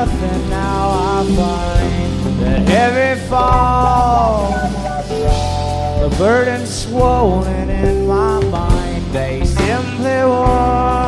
nothing. Now I find that every fall, the burden swollen in my mind, they simply won't